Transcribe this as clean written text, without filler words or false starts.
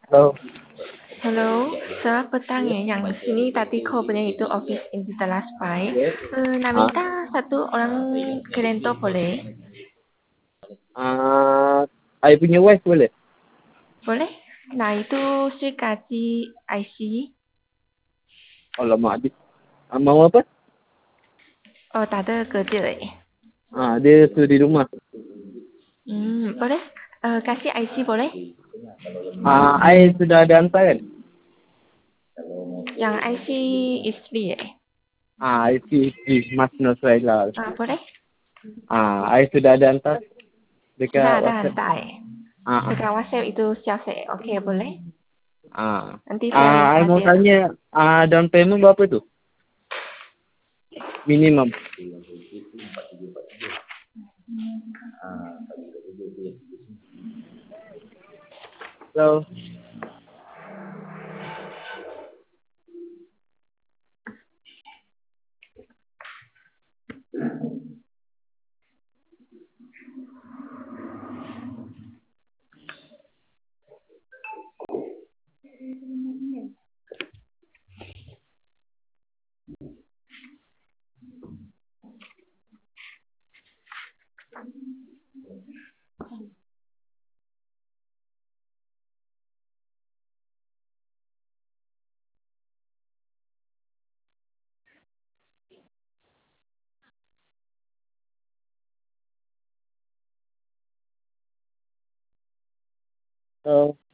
Halo, Halo, selamat petang ya. Yang sini tadi kau punya itu office in the last five. Nak ah, minta satu orang kerento boleh? I punya wife boleh? Boleh? Nah itu si kasih IC. Alamak, mau apa? Oh, tak ada kerja eh. Dia tu di rumah. Boleh? Kasih IC boleh? I sudah ada hantar kan? Yang IC isteri eh. I see, Mas Nosraila. Boleh? I sudah ada hantar Sudah dekat ada WhatsApp. hantar eh. Ah, Dekat WhatsApp itu siap saya. Okey, boleh? ah, Nanti saya I minta mau dia. tanya, down payment berapa tu? Minimum. So, so